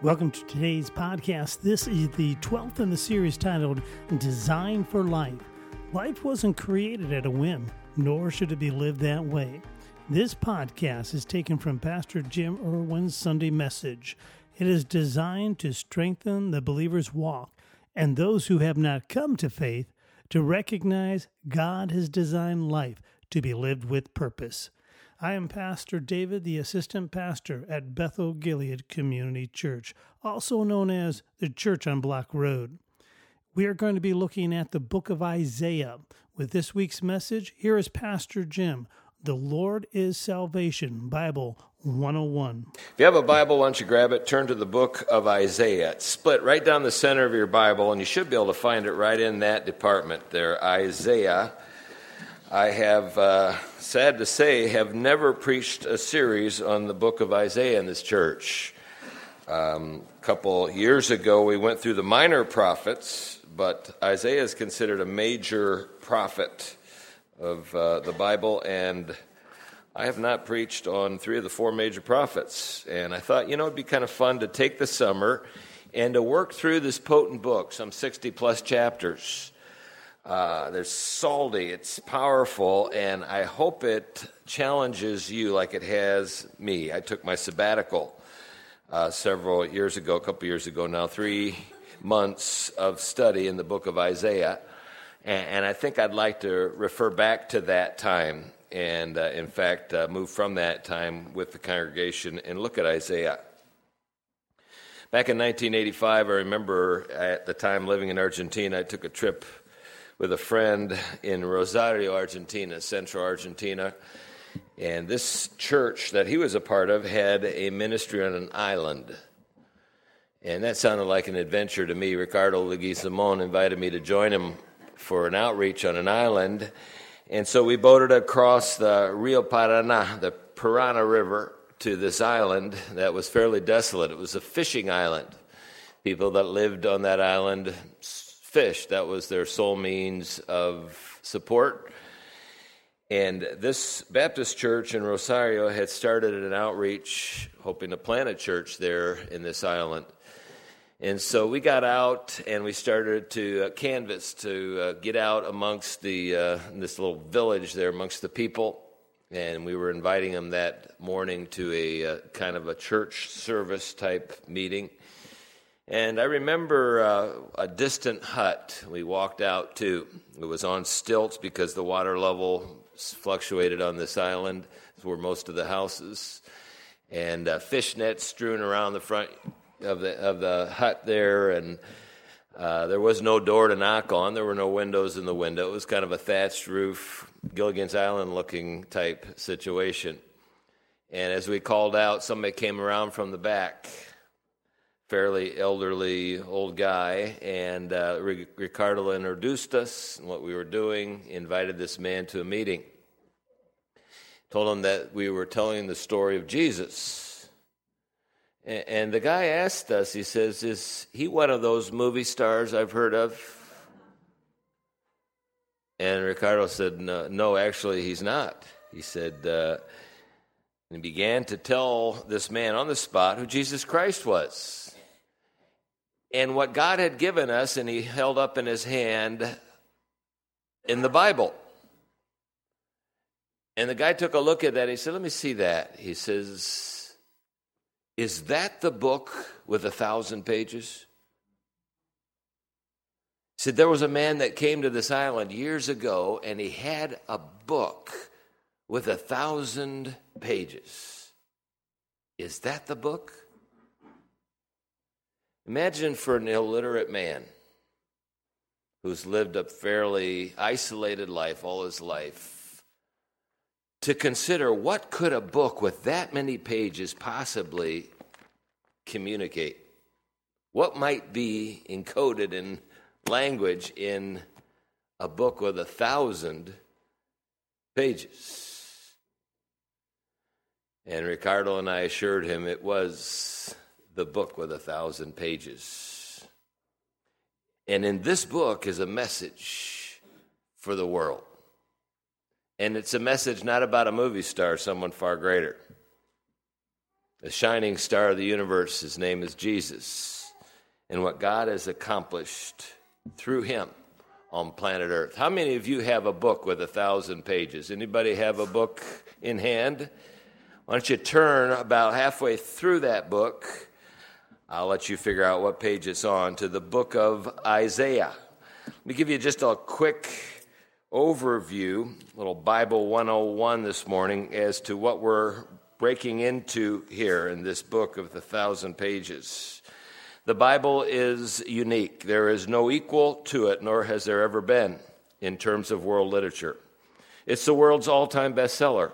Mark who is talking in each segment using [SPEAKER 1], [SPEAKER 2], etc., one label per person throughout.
[SPEAKER 1] Welcome to today's podcast. This is the 12th in the series titled Design for Life. Life wasn't created at a whim, nor should it be lived that way. This podcast is taken from Pastor Jim Irwin's Sunday message. It is designed to strengthen the believer's walk and those who have not come to faith to recognize God has designed life to be lived with purpose. I am Pastor David, the assistant pastor at Bethel Gilead Community Church, also known as the Church on Block Road. We are going to be looking at the book of Isaiah. With this week's message, here is Pastor Jim, The Lord is Salvation, Bible 101.
[SPEAKER 2] If you have a Bible, why don't you grab it, turn to the book of Isaiah. It's split right down the center of your Bible, and you should be able to find it right in that department there, Isaiah. I have, sad to say, have never preached a series on the book of Isaiah in this church. A couple years ago, we went through the minor prophets, but Isaiah is considered a major prophet of the Bible, and I have not preached on three of the four major prophets. And I thought, it'd be kind of fun to take the summer and to work through this potent book, some 60-plus chapters. There's salty, it's powerful, and I hope it challenges you like it has me. I took my sabbatical several years ago, a couple years ago now, 3 months of study in the book of Isaiah, and I think I'd like to refer back to that time and, in fact, move from that time with the congregation and look at Isaiah. Back in 1985, I remember at the time living in Argentina, I took a trip with a friend in Rosario, Argentina, central Argentina. And this church that he was a part of had a ministry on an island. And that sounded like an adventure to me. Ricardo Leguizamon invited me to join him for an outreach on an island. And so we boated across the Rio Paraná, the Parana River, to this island that was fairly desolate. It was a fishing island. People that lived on that island fish. That was their sole means of support. And this Baptist church in Rosario had started an outreach, hoping to plant a church there in this island. And so we got out and we started to canvass to get out amongst this little village there amongst the people. And we were inviting them that morning to a kind of a church service type meeting. And I remember a distant hut we walked out to. It was on stilts because the water level fluctuated on this island. That's where most of the houses. And fish nets strewn around the front of the hut there. And there was no door to knock on. There were no windows in the window. It was kind of a thatched roof, Gilligan's Island looking type situation. And as we called out, somebody came around from the back. Fairly elderly old guy, and Ricardo introduced us and what we were doing, invited this man to a meeting. Told him that we were telling the story of Jesus. And the guy asked us, he says, "Is he one of those movie stars I've heard of?" And Ricardo said, no, actually he's not. He said, and he began to tell this man on the spot who Jesus Christ was. And what God had given us, and he held up in his hand in the Bible. And the guy took a look at that. He said, "Let me see that." He says, "Is that the book with 1,000 pages?" He said, "There was a man that came to this island years ago, and he had a book with 1,000 pages. Is that the book?" Imagine for an illiterate man who's lived a fairly isolated life all his life to consider what could a book with that many pages possibly communicate? What might be encoded in language in a book with 1,000 pages? And Ricardo and I assured him it was the book with 1,000 pages. And in this book is a message for the world. And it's a message not about a movie star, someone far greater. the shining star of the universe. His name is Jesus, and what God has accomplished through him on planet Earth. How many of you have a book with 1,000 pages? Anybody have a book in hand? Why don't you turn about halfway through that book? I'll let you figure out what page it's on, to the book of Isaiah. Let me give you just a quick overview, little Bible 101 this morning, as to what we're breaking into here in this book of the 1,000 pages. The Bible is unique. There is no equal to it, nor has there ever been in terms of world literature. It's the world's all-time bestseller.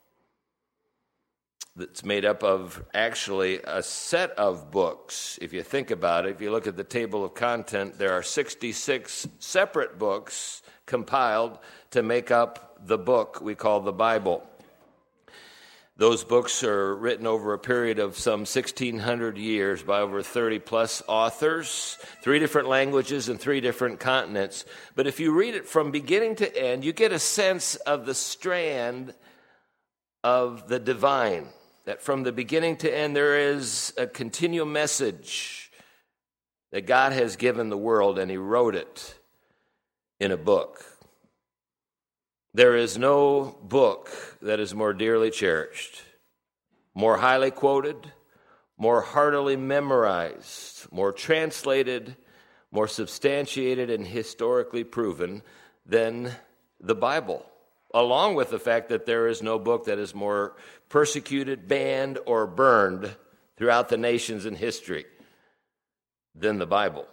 [SPEAKER 2] It's made up of actually a set of books. If you think about it, if you look at the table of content, there are 66 separate books compiled to make up the book we call the Bible. Those books are written over a period of some 1,600 years by over 30-plus authors, 3 different languages and 3 different continents. But if you read it from beginning to end, you get a sense of the strand of the divine, that from the beginning to end there is a continual message that God has given the world, and he wrote it in a book. There is no book that is more dearly cherished, more highly quoted, more heartily memorized, more translated, more substantiated and historically proven than the Bible, along with the fact that there is no book that is more persecuted, banned, or burned throughout the nations in history than the Bible.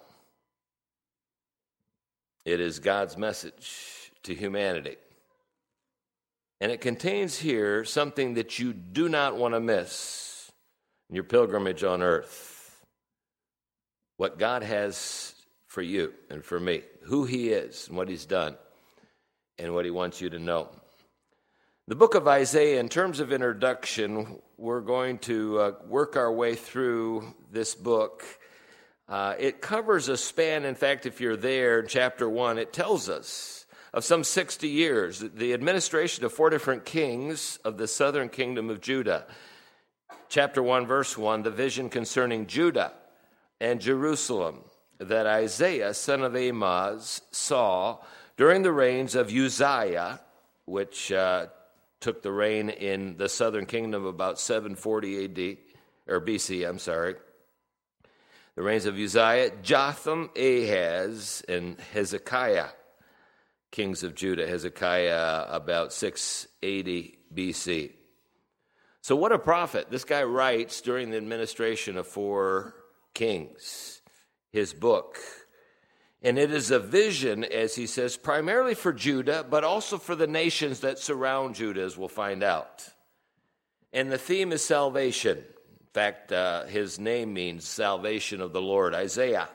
[SPEAKER 2] It is God's message to humanity. And it contains here something that you do not want to miss in your pilgrimage on earth. What God has for you and for me, who he is and what he's done and what he wants you to know. The book of Isaiah, in terms of introduction, we're going to work our way through this book. It covers a span, in fact, if you're there, in chapter 1, it tells us of some 60 years, the administration of 4 different kings of the southern kingdom of Judah. Chapter 1, verse 1, the vision concerning Judah and Jerusalem that Isaiah, son of Amoz, saw during the reigns of Uzziah, which took the reign in the southern kingdom about 740 AD, or BC, I'm sorry. The reigns of Uzziah, Jotham, Ahaz, and Hezekiah, kings of Judah. Hezekiah about 680 BC. So what a prophet. This guy writes during the administration of 4 kings, his book. And it is a vision, as he says, primarily for Judah, but also for the nations that surround Judah, as we'll find out. And the theme is salvation. In fact, his name means salvation of the Lord, Isaiah.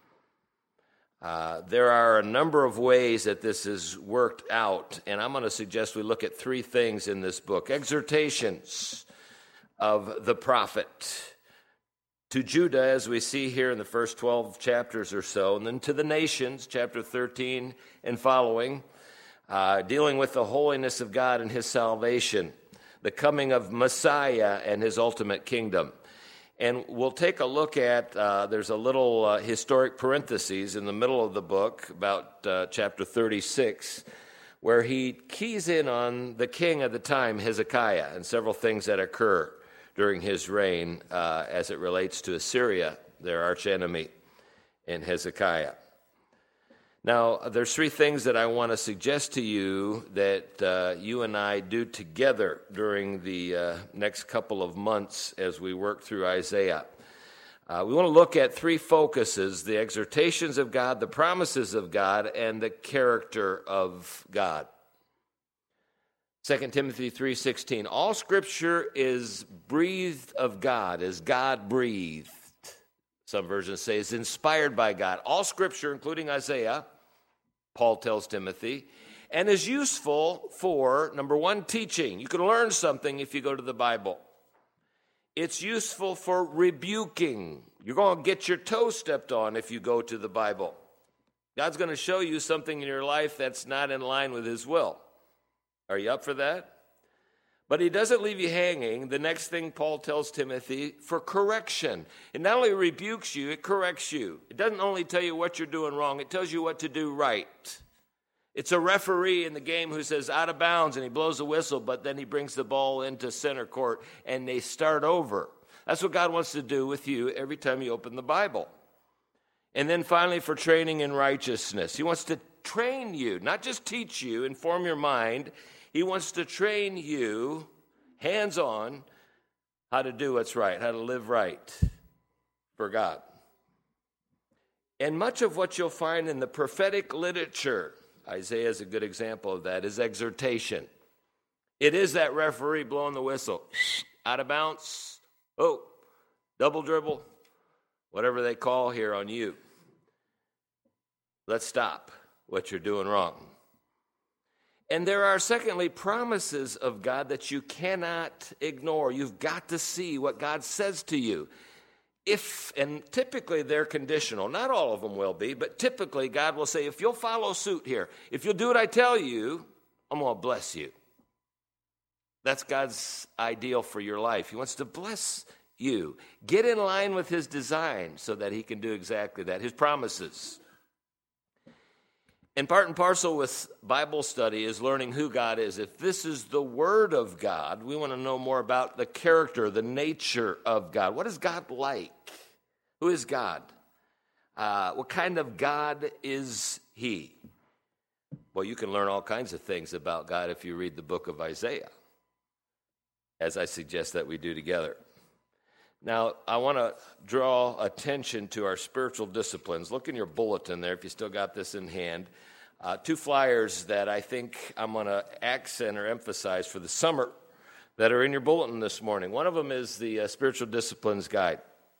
[SPEAKER 2] There are a number of ways that this is worked out, and I'm going to suggest we look at 3 things in this book. Exhortations of the prophet to Judah, as we see here in the first 12 chapters or so, and then to the nations, chapter 13 and following, dealing with the holiness of God and his salvation, the coming of Messiah and his ultimate kingdom. And we'll take a look at, there's a little historic parentheses in the middle of the book, about chapter 36, where he keys in on the king of the time, Hezekiah, and several things that occur during his reign as it relates to Assyria, their archenemy, and Hezekiah. Now, there's 3 things that I want to suggest to you that you and I do together during the next couple of months as we work through Isaiah. We want to look at 3 focuses: the exhortations of God, the promises of God, and the character of God. 2 Timothy 3:16, all Scripture is breathed of God, is God breathed. Some versions say is inspired by God. All Scripture, including Isaiah, Paul tells Timothy, and is useful for, number 1, teaching. You can learn something if you go to the Bible. It's useful for rebuking. You're going to get your toe stepped on if you go to the Bible. God's going to show you something in your life that's not in line with his will. Are you up for that? But he doesn't leave you hanging. The next thing Paul tells Timothy, for correction. It not only rebukes you, it corrects you. It doesn't only tell you what you're doing wrong, it tells you what to do right. It's a referee in the game who says out of bounds and he blows the whistle, but then he brings the ball into center court and they start over. That's what God wants to do with you every time you open the Bible. And then finally, for training in righteousness. He wants to train you, not just teach you, inform your mind. He wants to train you, hands-on, how to do what's right, how to live right for God. And much of what you'll find in the prophetic literature, Isaiah is a good example of that, is exhortation. It is that referee blowing the whistle. Out of bounds. Oh, double dribble. Whatever they call here on you. Let's stop what you're doing wrong. And there are, secondly, promises of God that you cannot ignore. You've got to see what God says to you. And typically they're conditional. Not all of them will be, but typically God will say, if you'll follow suit here, if you'll do what I tell you, I'm going to bless you. That's God's ideal for your life. He wants to bless you. Get in line with his design so that he can do exactly that, his promises. And part and parcel with Bible study is learning who God is. If this is the Word of God, we want to know more about the character, the nature of God. What is God like? Who is God? What kind of God is he? Well, you can learn all kinds of things about God if you read the book of Isaiah, as I suggest that we do together. Now, I want to draw attention to our spiritual disciplines. Look in your bulletin there if you still got this in hand. Two flyers that I think I'm going to accent or emphasize for the summer that are in your bulletin this morning. One of them is the Spiritual Disciplines Guide.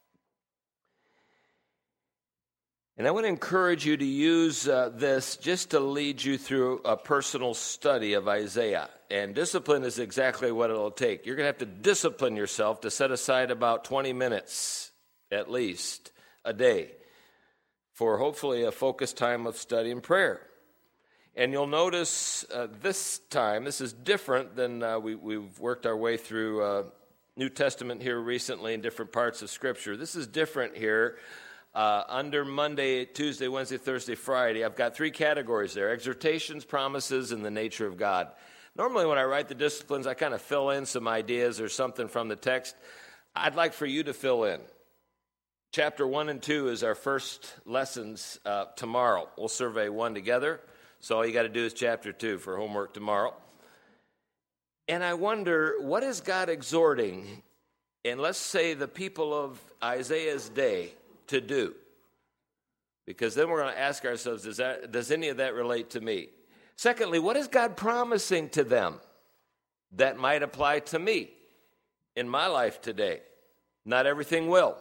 [SPEAKER 2] And I want to encourage you to use this just to lead you through a personal study of Isaiah. And discipline is exactly what it'll take. You're going to have to discipline yourself to set aside about 20 minutes, at least, a day for hopefully a focused time of study and prayer. And you'll notice this time, this is different than we've worked our way through New Testament here recently in different parts of Scripture. This is different here. Under Monday, Tuesday, Wednesday, Thursday, Friday, I've got three categories there: exhortations, promises, and the nature of God. Normally when I write the disciplines, I kind of fill in some ideas or something from the text. I'd like for you to fill in. Chapter 1 and 2 is our first lessons tomorrow. We'll survey one together, so all you got to do is chapter 2 for homework tomorrow. And I wonder, what is God exhorting, and let's say the people of Isaiah's day, to do? Because then we're going to ask ourselves, does any of that relate to me? Secondly, what is God promising to them that might apply to me in my life today? Not everything will.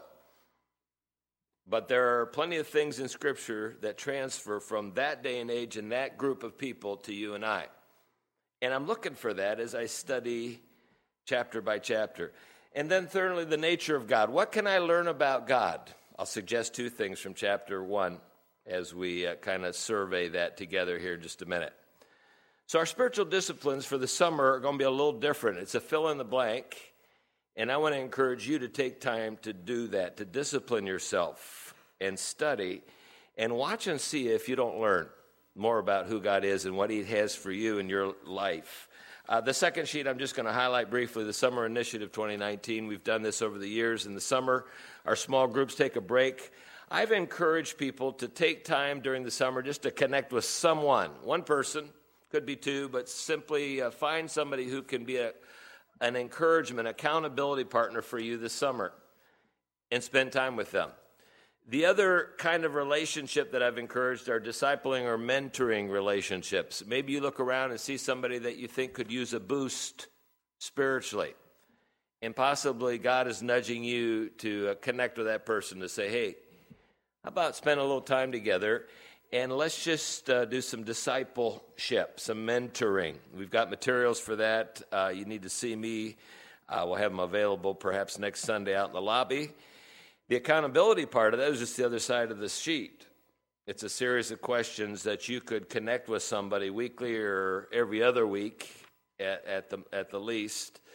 [SPEAKER 2] But there are plenty of things in Scripture that transfer from that day and age and that group of people to you and I. And I'm looking for that as I study chapter by chapter. And then thirdly, the nature of God. What can I learn about God? I'll suggest two things from chapter 1 as we kind of survey that together here in just a minute. So our spiritual disciplines for the summer are going to be a little different. It's a fill in the blank, and I want to encourage you to take time to do that, to discipline yourself and study and watch and see if you don't learn more about who God is and what he has for you in your life. The second sheet I'm just going to highlight briefly, the Summer Initiative 2019. We've done this over the years. In the summer, our small groups take a break. I've encouraged people to take time during the summer just to connect with someone, one person, could be two, but simply find somebody who can be an encouragement, accountability partner for you this summer and spend time with them. The other kind of relationship that I've encouraged are discipling or mentoring relationships. Maybe you look around and see somebody that you think could use a boost spiritually. And possibly God is nudging you to connect with that person to say, hey, how about spend a little time together and let's just do some discipleship, some mentoring. We've got materials for that. You need to see me. We'll have them available perhaps next Sunday out in the lobby. The accountability part of that is just the other side of the sheet. It's a series of questions that you could connect with somebody weekly or every other week at the least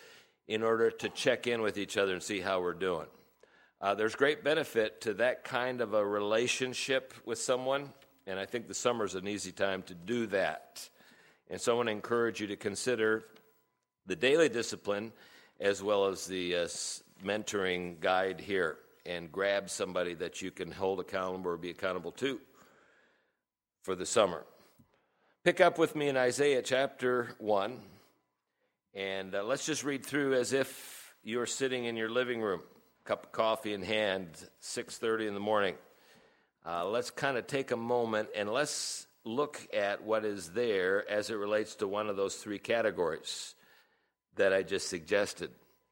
[SPEAKER 2] in order to check in with each other and see how we're doing. There's great benefit to that kind of a relationship with someone, and I think the summer is an easy time to do that. And so I want to encourage you to consider the daily discipline as well as the mentoring guide here, and grab somebody that you can hold accountable or be accountable to for the summer. Pick up with me in Isaiah chapter 1, and let's just read through as if you're sitting in your living room, cup of coffee in hand, 6:30 in the morning. Let's kind of take a moment and let's look at what is there as it relates to one of those three categories that I just suggested.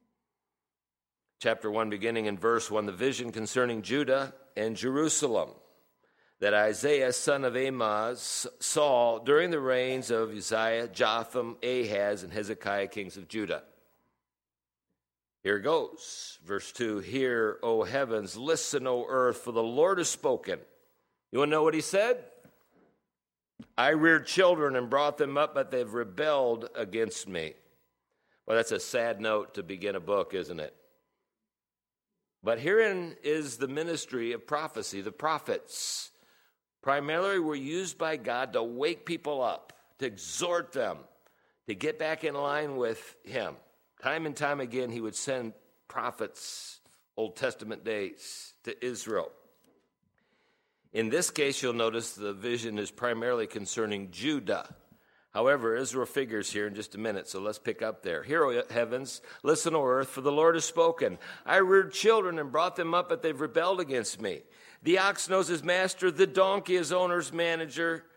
[SPEAKER 2] Chapter 1, beginning in verse 1, the vision concerning Judah and Jerusalem that Isaiah, son of Amoz, saw during the reigns of Uzziah, Jotham, Ahaz, and Hezekiah, kings of Judah. Here goes. Verse 2, hear, O heavens, listen, O earth, for the Lord has spoken. You want to know what he said? I reared children and brought them up, but they've rebelled against me. Well, that's a sad note to begin a book, isn't it? But herein is the ministry of prophecy. The prophets primarily were used by God to wake people up, to exhort them, to get back in line with him. Time and time again, he would send prophets, Old Testament days, to Israel. In this case, you'll notice the vision is primarily concerning Judah. However, Israel figures here in just a minute, so let's pick up there. Hear, O heavens, listen, O earth, for the Lord has spoken. I reared children and brought them up, but they've rebelled against me. The ox knows his master, the donkey his owner's manger,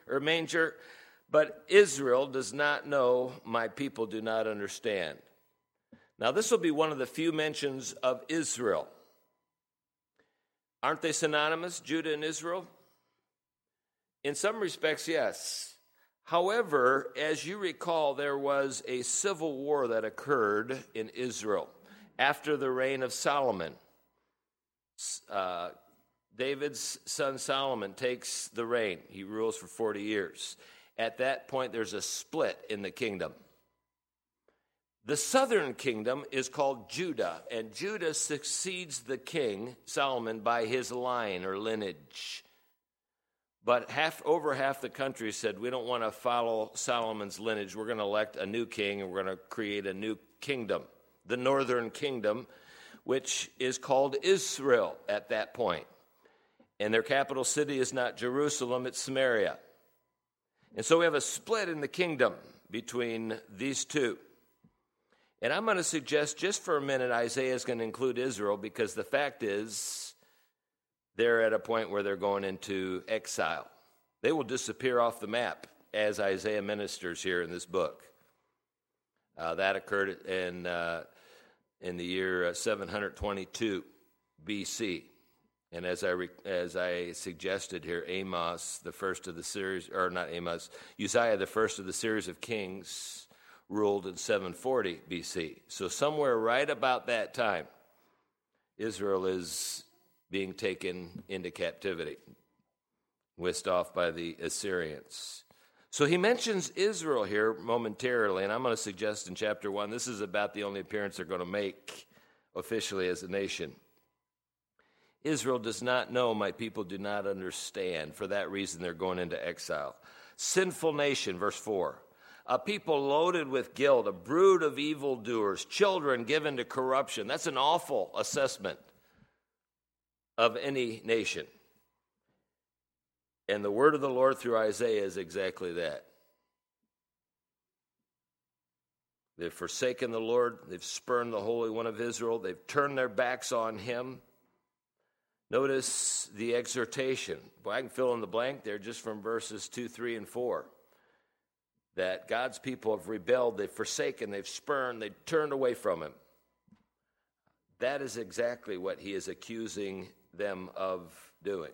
[SPEAKER 2] but Israel does not know, my people do not understand. Now, this will be one of the few mentions of Israel. Aren't they synonymous, Judah and Israel? In some respects, yes. However, as you recall, there was a civil war that occurred in Israel after the reign of Solomon. David's son Solomon takes the reign. He rules for 40 years. At that point, there's a split in the kingdom. The southern kingdom is called Judah, and Judah succeeds the king, Solomon, by his line or lineage. But over half the country said, we don't want to follow Solomon's lineage. We're going to elect a new king, and we're going to create a new kingdom, the northern kingdom, which is called Israel at that point. And their capital city is not Jerusalem, it's Samaria. And so we have a split in the kingdom between these two. And I'm going to suggest just for a minute Isaiah is going to include Israel, because the fact is they're at a point where they're going into exile. They will disappear off the map as Isaiah ministers here in this book. That occurred in the year 722 BC. And as I suggested here, Amos, the first of the series, or not Amos, Uzziah, the first of the series of kings, ruled in 740 BC. So somewhere right about that time, Israel is being taken into captivity, whisked off by the Assyrians. So he mentions Israel here momentarily, and I'm going to suggest in chapter 1, this is about the only appearance they're going to make officially as a nation. Israel does not know, my people do not understand. For that reason, they're going into exile. Sinful nation, verse 4. A people loaded with guilt, a brood of evildoers, children given to corruption. That's an awful assessment of any nation. And the word of the Lord through Isaiah is exactly that. They've forsaken the Lord. They've spurned the Holy One of Israel. They've turned their backs on him. Notice the exhortation. Boy, I can fill in the blank there just from verses 2, 3, and 4. That God's people have rebelled, they've forsaken, they've spurned, they've turned away from him. That is exactly what he is accusing them of doing.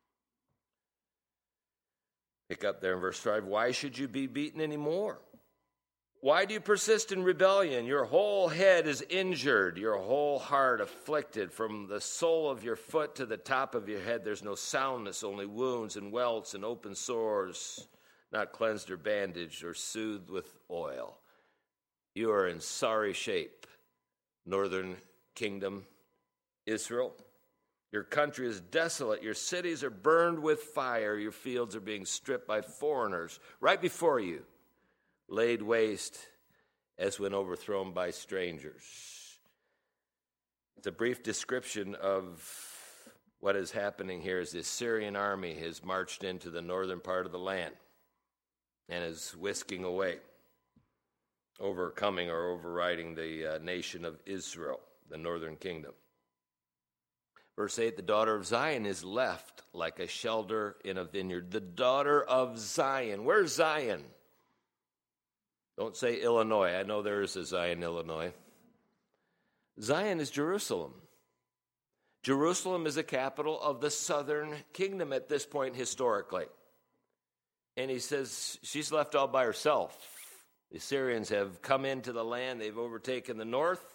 [SPEAKER 2] Pick up there in verse 5. Why should you be beaten anymore? Why do you persist in rebellion? Your whole head is injured, your whole heart afflicted. From the sole of your foot to the top of your head, there's no soundness, only wounds and welts and open sores, not cleansed or bandaged or soothed with oil. You are in sorry shape. northern kingdom, Israel. Your country is desolate. Your cities are burned with fire. Your fields are being stripped by foreigners right before you, laid waste as when overthrown by strangers. It's a brief description of what is happening here as the Assyrian army has marched into the northern part of the land and is whisking away, overcoming or overriding the nation of Israel, the northern kingdom. Verse 8, the daughter of Zion is left like a shelter in a vineyard. The daughter of Zion. Where's Zion? Don't say Illinois. I know there is a Zion, Illinois. Zion is Jerusalem. Jerusalem is the capital of the southern kingdom at this point historically. And he says she's left all by herself. The Assyrians have come into the land. They've overtaken the north.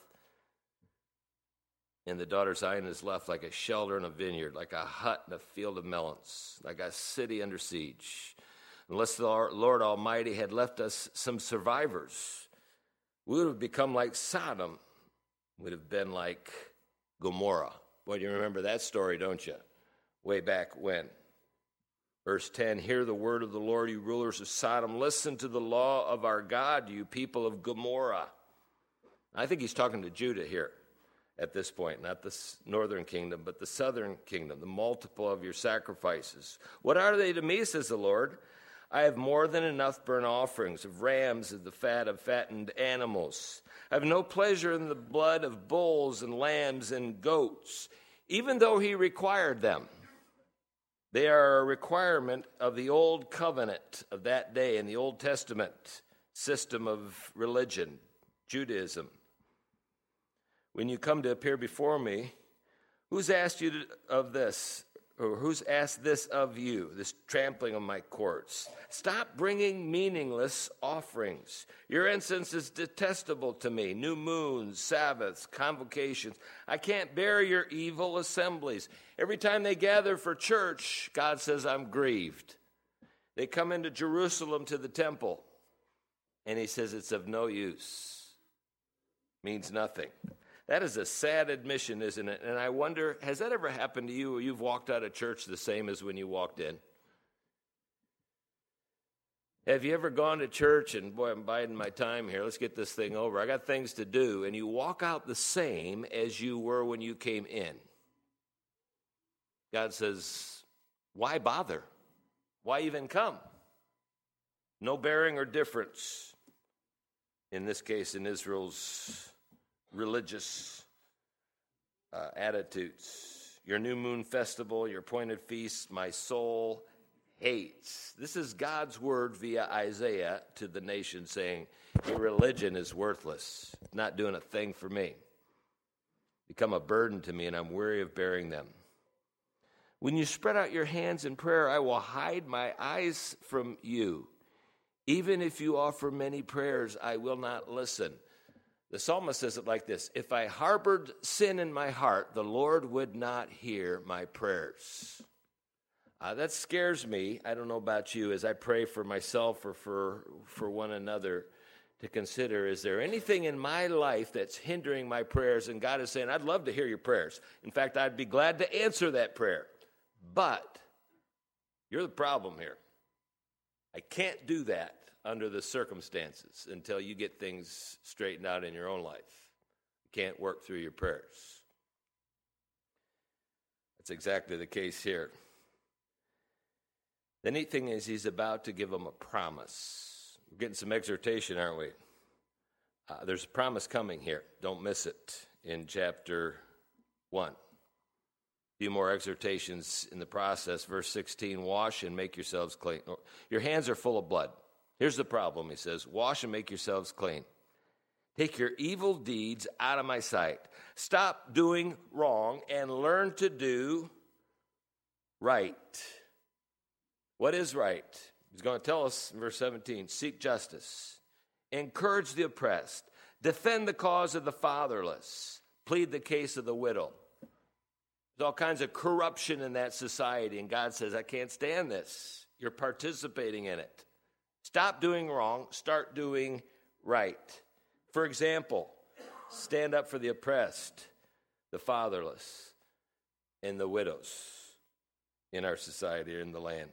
[SPEAKER 2] And the daughter of Zion is left like a shelter in a vineyard, like a hut in a field of melons, like a city under siege. Unless the Lord Almighty had left us some survivors, we would have become like Sodom. Would have been like Gomorrah. Boy, you remember that story, don't you? Way back when. Verse 10, hear the word of the Lord, you rulers of Sodom. Listen to the law of our God, you people of Gomorrah. I think he's talking to Judah here at this point, not the northern kingdom, but the southern kingdom, the multiple of your sacrifices. What are they to me, says the Lord? I have more than enough burnt offerings of rams and the fat of fattened animals. I have no pleasure in the blood of bulls and lambs and goats, even though he required them. They are a requirement of the old covenant of that day in the Old Testament system of religion, Judaism. When you come to appear before me, who's asked you of this, or who's asked this of you, this trampling of my courts? Stop bringing meaningless offerings. Your incense is detestable to me. New moons, Sabbaths, convocations. I can't bear your evil assemblies. Every time they gather for church, God says, I'm grieved. They come into Jerusalem to the temple, and he says it's of no use. Means nothing. That is a sad admission, isn't it? And I wonder, has that ever happened to you where you've walked out of church the same as when you walked in? Have you ever gone to church and, boy, I'm biding my time here. Let's get this thing over. I got things to do. And you walk out the same as you were when you came in. God says, why bother? Why even come? No bearing or difference. In this case, in Israel's religious attitudes. Your new moon festival, your appointed feasts, my soul hates. This is God's word via Isaiah to the nation saying, your religion is worthless. It's not doing a thing for me. Become a burden to me, and I'm weary of bearing them. When you spread out your hands in prayer, I will hide my eyes from you. Even if you offer many prayers, I will not listen. The psalmist says it like this: if I harbored sin in my heart, the Lord would not hear my prayers. That scares me. I don't know about you, as I pray for myself or for one another, to consider, is there anything in my life that's hindering my prayers? And God is saying, I'd love to hear your prayers. In fact, I'd be glad to answer that prayer. But you're the problem here. I can't do that under the circumstances until you get things straightened out in your own life. You can't work through your prayers. That's exactly the case here. The neat thing is he's about to give them a promise. We're getting some exhortation, aren't we? There's a promise coming here. Don't miss it in chapter 1. A few more exhortations in the process. Verse 16, wash and make yourselves clean. Your hands are full of blood. Here's the problem, he says, wash and make yourselves clean. Take your evil deeds out of my sight. Stop doing wrong and learn to do right. What is right? He's going to tell us in verse 17, seek justice, encourage the oppressed, defend the cause of the fatherless, plead the case of the widow. There's all kinds of corruption in that society, and God says, I can't stand this. You're participating in it. Stop doing wrong, start doing right. For example, Stand up for the oppressed, the fatherless, and the widows in our society or in the land.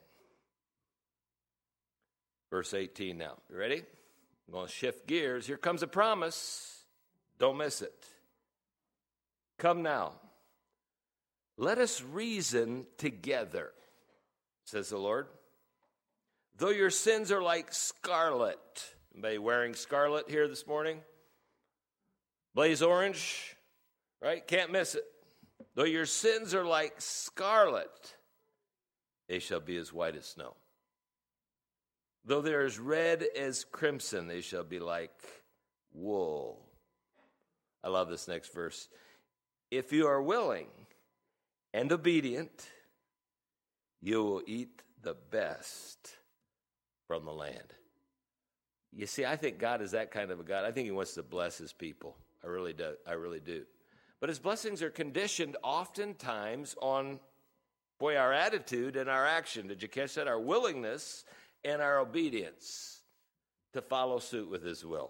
[SPEAKER 2] Verse 18 now. You ready? I'm going to shift gears. Here comes a promise. Don't miss it. Come now. Let us reason together, says the Lord. Though your sins are like scarlet. Anybody wearing scarlet here this morning? Blaze orange, right? Can't miss it. Though your sins are like scarlet, they shall be as white as snow. Though they are as red as crimson, they shall be like wool. I love this next verse. If you are willing and obedient, you will eat the best from the land. You see, I think God is that kind of a God. I think he wants to bless his people. I really do. But his blessings are conditioned oftentimes on, our attitude and our action. Did you catch that? Our willingness and our obedience to follow suit with his will.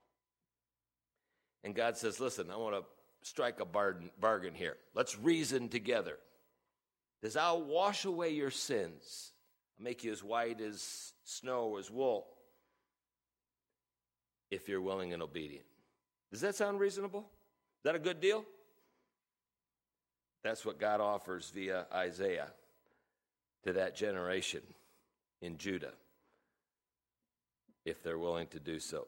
[SPEAKER 2] And God says, listen, I want to strike a bargain here. Let's reason together. Because I'll wash away your sins. I'll make you as white as snow, as wool, if you're willing and obedient. Does that sound reasonable? Is that a good deal? That's what God offers via Isaiah to that generation in Judah, if they're willing to do so.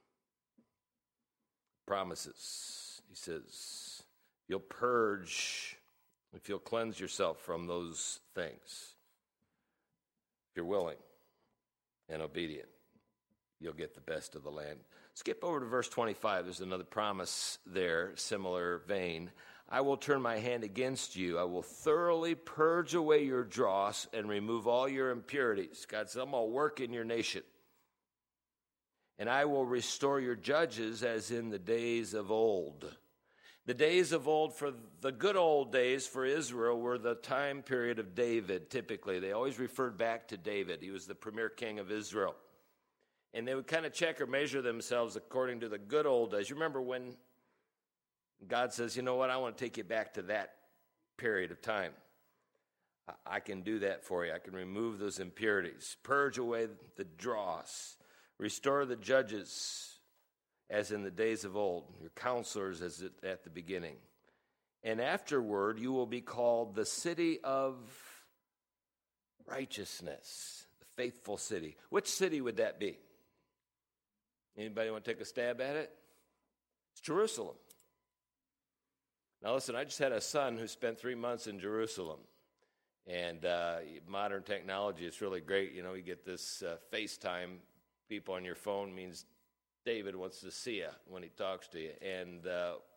[SPEAKER 2] Promises. He says, you'll purge, if you'll cleanse yourself from those things. If you're willing and obedient, you'll get the best of the land. Skip over to verse 25. There's another promise there, similar vein. I will turn my hand against you. I will thoroughly purge away your dross and remove all your impurities. God said, I'm going to work in your nation. And I will restore your judges as in the days of old. The days of old, for the good old days for Israel, were the time period of David, typically. They always referred back to David. He was the premier king of Israel. And they would kind of check or measure themselves according to the good old days. You remember when God says, you know what, I want to take you back to that period of time. I can do that for you. I can remove those impurities, purge away the dross, restore the judges as in the days of old, your counselors as at the beginning. And afterward, you will be called the city of righteousness, the faithful city. Which city would that be? Anybody want to take a stab at it? It's Jerusalem. Now listen, I just had a son who spent 3 months in Jerusalem. And modern technology is really great. You know, you get this FaceTime. People on your phone means David wants to see you when he talks to you. And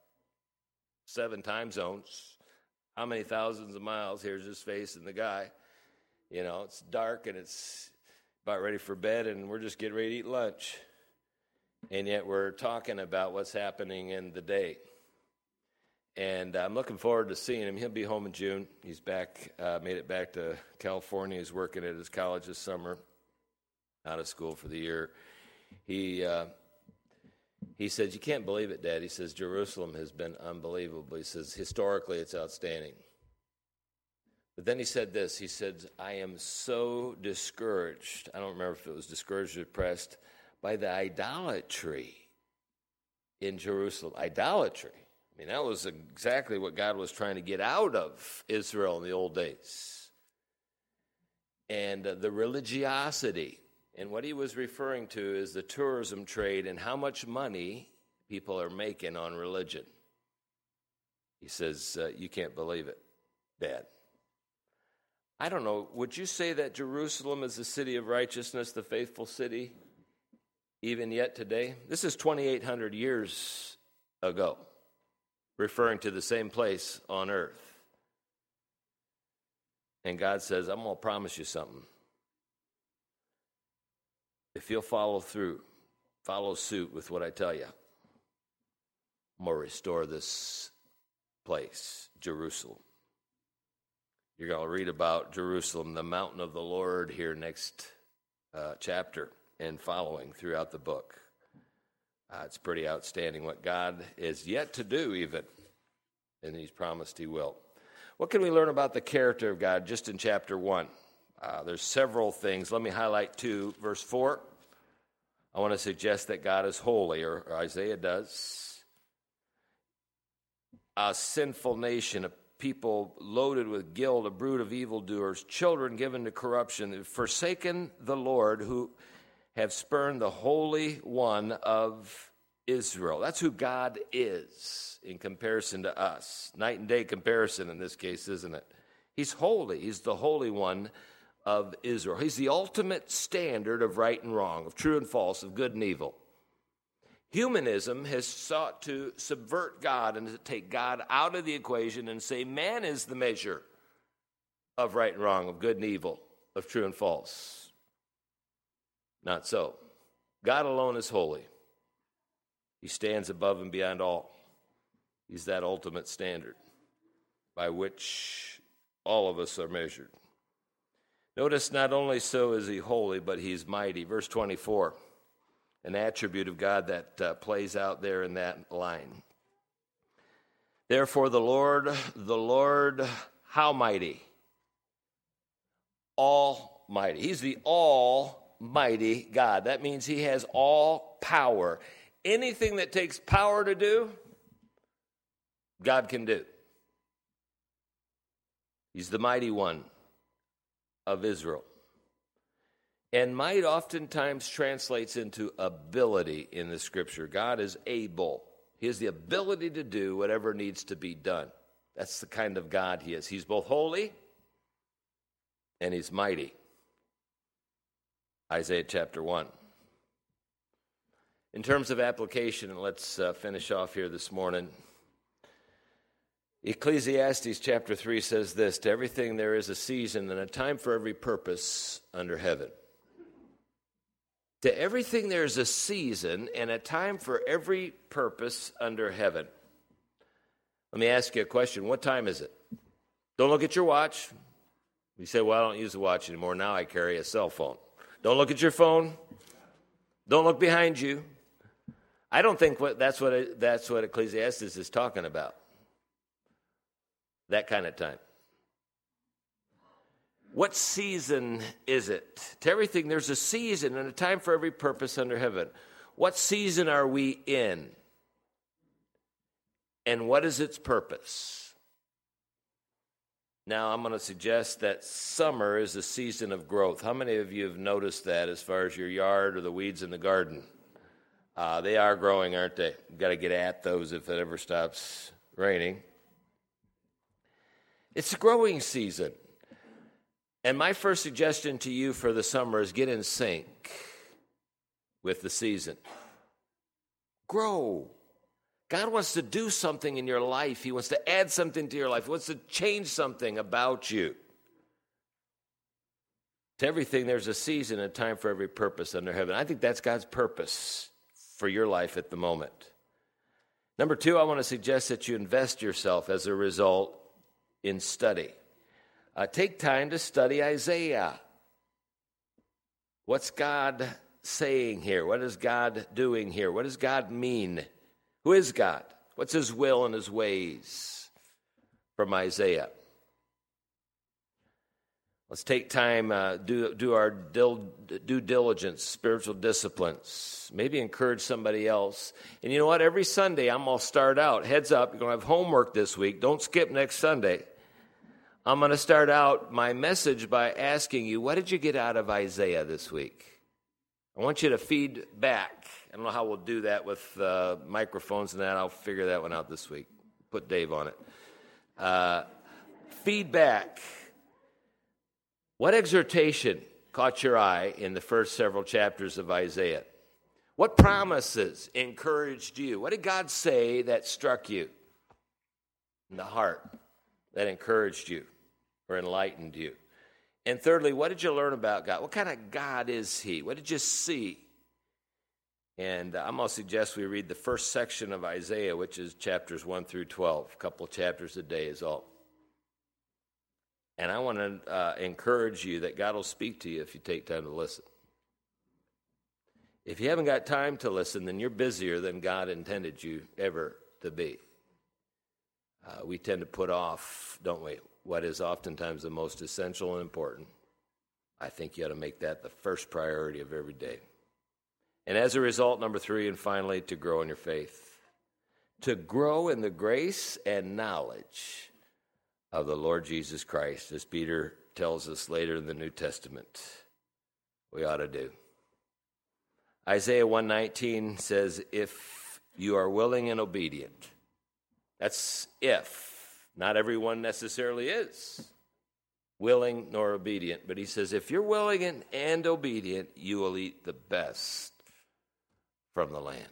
[SPEAKER 2] 7 time zones. How many thousands of miles? Here's his face and the guy. You know, it's dark and it's about ready for bed and we're just getting ready to eat lunch. And yet we're talking about what's happening in the day. And I'm looking forward to seeing him. He'll be home in June. He's back, made it back to California. He's working at his college this summer, out of school for the year. He says, you can't believe it, Dad. He says, Jerusalem has been unbelievable. He says, historically, it's outstanding. But then he said this. He said, I am so discouraged. I don't remember if it was discouraged or depressed by the idolatry in Jerusalem. Idolatry. I mean, that was exactly what God was trying to get out of Israel in the old days. And the religiosity. And what he was referring to is the tourism trade and how much money people are making on religion. He says, you can't believe it, Dad. I don't know, would you say that Jerusalem is the city of righteousness, the faithful city, even yet today? This is 2,800 years ago, referring to the same place on earth. And God says, I'm going to promise you something. If you'll follow suit with what I tell you, I'm going to restore this place, Jerusalem. You're going to read about Jerusalem, the mountain of the Lord, here next chapter and following throughout the book. It's pretty outstanding what God is yet to do even, and he's promised he will. What can we learn about the character of God just in chapter 1? There's several things. Let me highlight 2. Verse 4, I want to suggest that God is holy, or Isaiah does. A sinful nation, a people loaded with guilt, a brood of evildoers, children given to corruption, forsaken the Lord, who have spurned the Holy One of Israel. That's who God is in comparison to us. Night and day comparison in this case, isn't it? He's holy. He's the Holy One of Israel. He's the ultimate standard of right and wrong, of true and false, of good and evil. Humanism has sought to subvert God and to take God out of the equation and say man is the measure of right and wrong, of good and evil, of true and false. Not so. God alone is holy. He stands above and beyond all. He's that ultimate standard by which all of us are measured. Notice not only so is he holy, but he's mighty. Verse 24, an attribute of God that plays out there in that line. Therefore the Lord, how mighty? Almighty. He's the Almighty God. That means he has all power. Anything that takes power to do, God can do. He's the mighty one of Israel. And might oftentimes translates into ability in the scripture. God is able. He has the ability to do whatever needs to be done. That's the kind of God he is. He's both holy and he's mighty. Isaiah chapter 1. In terms of application, and let's finish off here this morning. Ecclesiastes chapter 3 says this, to everything there is a season and a time for every purpose under heaven. To everything there is a season and a time for every purpose under heaven. Let me ask you a question. What time is it? Don't look at your watch. You say, well, I don't use a watch anymore. Now I carry a cell phone. Don't look at your phone. Don't look behind you. I don't think that's what Ecclesiastes is talking about. That kind of time. What season is it? To everything, there's a season and a time for every purpose under heaven. What season are we in? And what is its purpose? Now, I'm going to suggest that summer is a season of growth. How many of you have noticed that as far as your yard or the weeds in the garden? They are growing, aren't they? You've got to get at those if it ever stops raining. It's a growing season. And my first suggestion to you for the summer is get in sync with the season. Grow. God wants to do something in your life. He wants to add something to your life. He wants to change something about you. To everything, there's a season and a time for every purpose under heaven. I think that's God's purpose for your life at the moment. Number 2, I want to suggest that you invest yourself as a result in study. Take time to study Isaiah. What's God saying here? What is God doing here? What does God mean? Who is God? What's his will and his ways? From Isaiah. Let's take time, do our due diligence, spiritual disciplines. Maybe encourage somebody else. And you know what? Every Sunday I'm going to start out. Heads up, you're going to have homework this week. Don't skip next Sunday. I'm going to start out my message by asking you, what did you get out of Isaiah this week? I want you to feed back. I don't know how we'll do that with microphones and that. I'll figure that one out this week. Put Dave on it. Feedback. What exhortation caught your eye in the first several chapters of Isaiah? What promises encouraged you? What did God say that struck you in the heart, that encouraged you or enlightened you? And thirdly, what did you learn about God? What kind of God is he? What did you see? And I'm going to suggest we read the first section of Isaiah, which is chapters 1 through 12. A couple of chapters a day is all. And I want to encourage you that God will speak to you if you take time to listen. If you haven't got time to listen, then you're busier than God intended you ever to be. We tend to put off, don't we, what is oftentimes the most essential and important. I think you ought to make that the first priority of every day. And as a result, number 3, and finally, to grow in your faith. To grow in the grace and knowledge of the Lord Jesus Christ, as Peter tells us later in the New Testament we ought to do. Isaiah 1:19 says, if you are willing and obedient. That's if. Not everyone necessarily is willing nor obedient. But he says, if you're willing and obedient, you will eat the best from the land.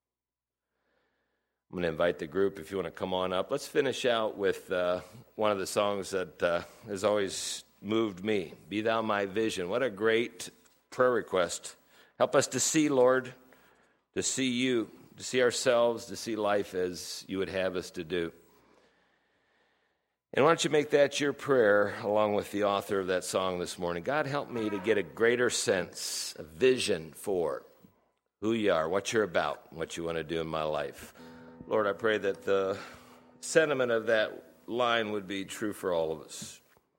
[SPEAKER 2] I'm going to invite the group, if you want to come on up. Let's finish out with one of the songs that has always moved me. Be Thou My Vision. What a great prayer request. Help us to see, Lord, to see you, to see ourselves, to see life as you would have us to do. And why don't you make that your prayer along with the author of that song this morning. God, help me to get a greater sense, a vision for who you are, what you're about, what you want to do in my life. Lord, I pray that the sentiment of that line would be true for all of us.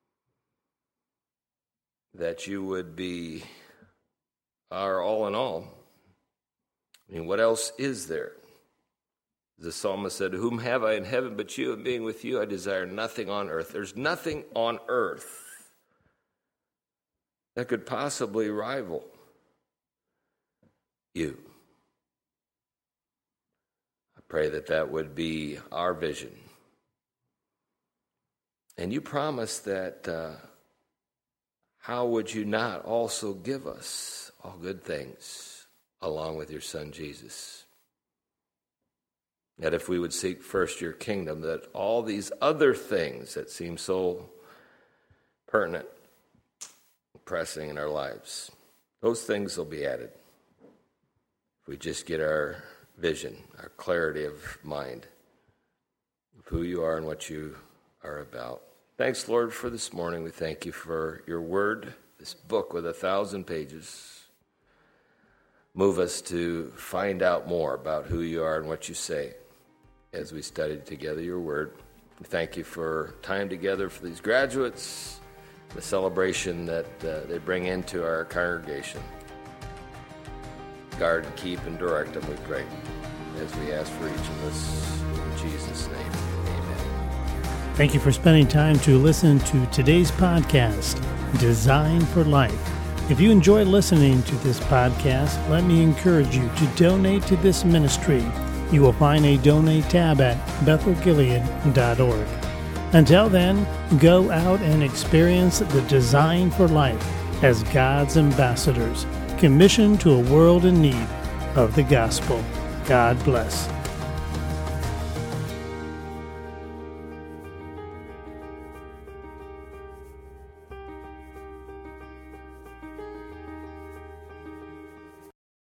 [SPEAKER 2] That you would be our all in all. I mean, what else is there? The psalmist said, whom have I in heaven but you, and being with you I desire nothing on earth. There's nothing on earth that could possibly rival you. I pray that that would be our vision. And you promised that how would you not also give us all good things along with your Son Jesus? That if we would seek first your kingdom, that all these other things that seem so pertinent, pressing in our lives, those things will be added. If we just get our vision, our clarity of mind, of who you are and what you are about. Thanks, Lord, for this morning. We thank you for your word, this book with 1,000 pages. Move us to find out more about who you are and what you say as we studied together your word. We thank you for time together for these graduates, the celebration that they bring into our congregation. Guard, keep, and direct them, we pray, as we ask for each of us. In Jesus' name, amen.
[SPEAKER 1] Thank you for spending time to listen to today's podcast, Design for Life. If you enjoy listening to this podcast, let me encourage you to donate to this ministry. You will find a donate tab at bethelgilead.org. Until then, go out and experience the design for life as God's ambassadors, commissioned to a world in need of the gospel. God bless.